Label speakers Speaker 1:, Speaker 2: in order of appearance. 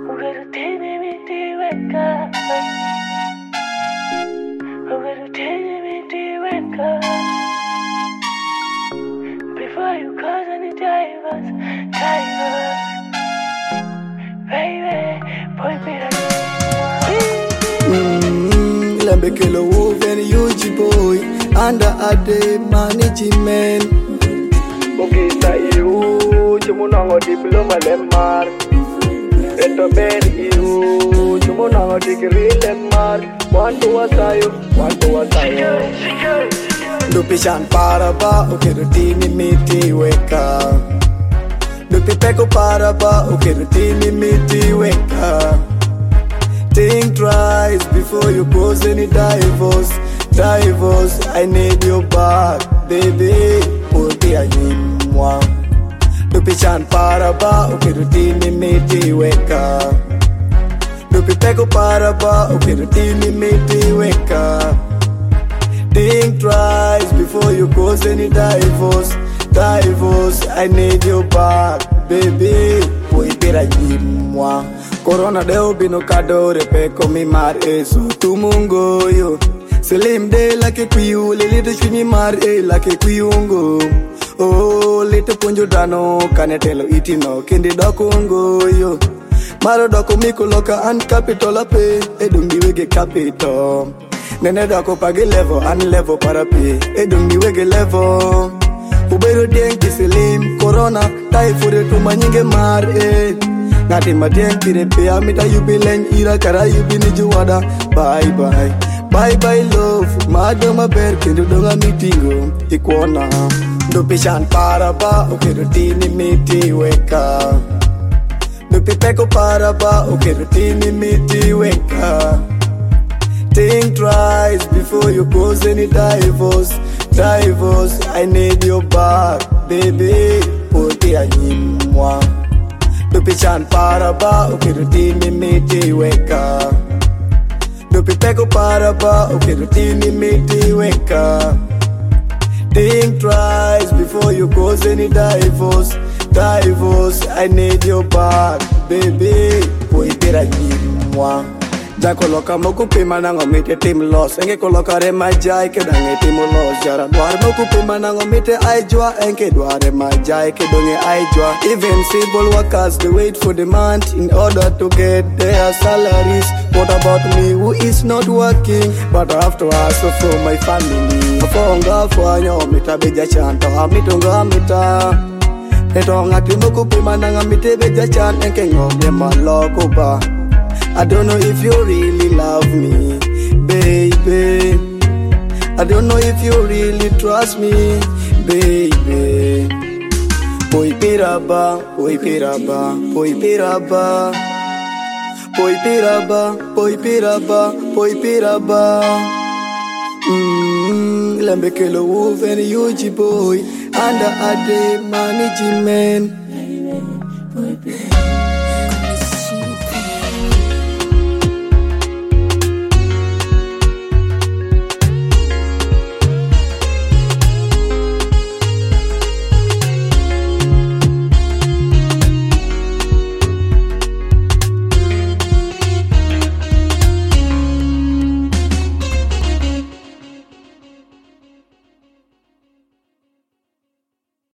Speaker 1: Before you cause any divers, baby, boy,
Speaker 2: Lambe kelo wolf and UG boy under a day management. Bogita iu chumunango diploma lemar. Eto ben iu chumunango degree lemar. Want to wasayo. Dupishan paraba ukiru tini miti weka. Dupi peko paraba ukiru tini miti weka. Think twice before you cause any divorce. I need your back, baby. Poti ayimwa. Dupishan paraba ukiru tini miti weka. Dupi peko paraba ukiru tini miti weka. Think twice before you cause any divorce. I need your back, baby. Poipera yimwa. Corona deo bino kadore peko mi mar eso tumungo yo. Slim de like kuyu lelite chimi mar like kuyungo. Oh lite ponjo dano kanetelo itino kindi dokungo yo. Maro doko miko loka and capital ape edungi wege capital. Nene dako pagi level and level parapi edungi wege level. Ubero denki slim corona typhoid to manyinge mar Nati matien kire pe amita yubilen ira kara yubini juwada. Bye love madama ber kendo donga mitingo ikwana. Dupishan paraba ukiru tini miti weka. Dupi peko paraba ukiru tini miti weka. Think twice before you cause any divorce. I need your back, baby. Poti ayimwa. Dupishan paraba ukiru tini miti weka. Dupi peko paraba ukiru tini miti weka. Think twice before you cause any divorce. I need your back, baby. Poipera yimwa. Jako loka moku pima nango mite team loss. Enge koloka re majai ke dange team loss. Jara duar moku pima nango mite aijwa. Enge duare majai ke donge aijwa. Even simple workers they wait for the month in order to get their salaries. What about me who is not working but I have to hustle for my family. Afonga fwanyo mita beja chanta amitunga mita. Etonga timoku pima nango mite beja chan enke ngomye maloko ba. I don't know if you really love me, baby. I don't know if you really trust me, baby. Poipiraba. Lambe kelo wolf and UG boy under a day management.